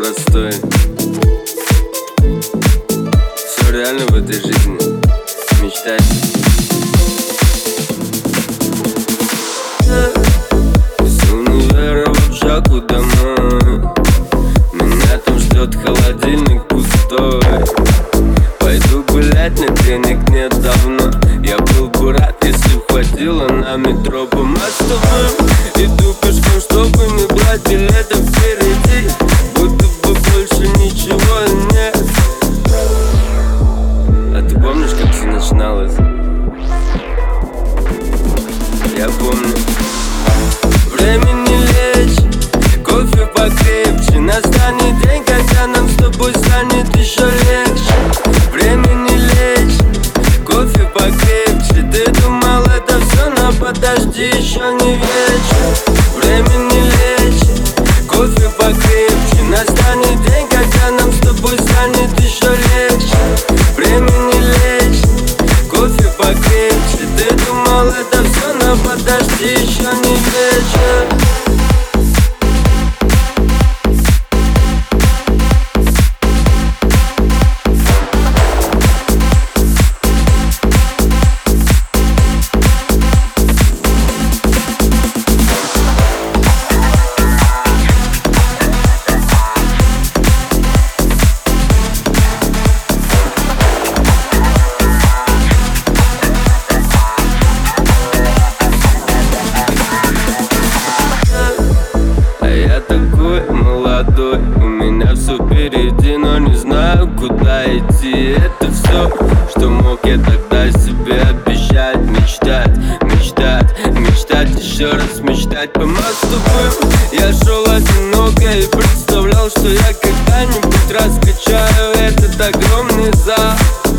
простой. Все реально в этой жизни. Мечтать. Из универа в шагу домой. Меня там ждет холодильник пустой. Пойду гулять, но денег нет давно. Я был бы рад, если б хватило на метро по мостовым. Иду пешком, чтобы не брать билетов впереди. Будто бы больше ничего нет. А ты помнишь, как все начиналось? Я помню. Времени лечь, кофе покрепче. Настанет день, когда нам с тобой станет еще легче. Времени лечь, кофе покрепче. Ты думал, это все, но подожди, еще не вечер. Времени лечь, кофе покрепче. Настанет день, когда нам с тобой станет еще легче. Времени лечь, кофе покрепче. Ты думал, это все, но подожди, еще не вечер. Молодой, у меня все впереди, но не знаю, куда идти. Это все, что мог я тогда себе обещать. Мечтать, мечтать, мечтать, еще раз мечтать по мостовым. Я шел одиноко и представлял, что я когда-нибудь раскачаю этот огромный зал.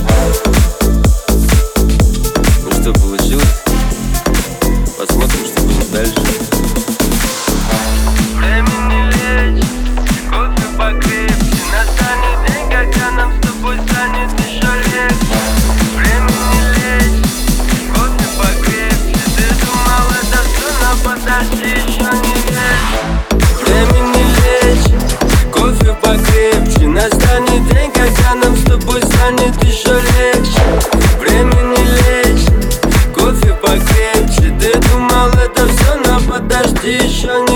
Ну что получилось? Посмотрим, что будет дальше. Времени лечь, кофе покрепче. Настанет день, когда нам с тобой станет еще легче. Времени лечь, кофе покрепче. Ты думал, это все, но подожди, еще не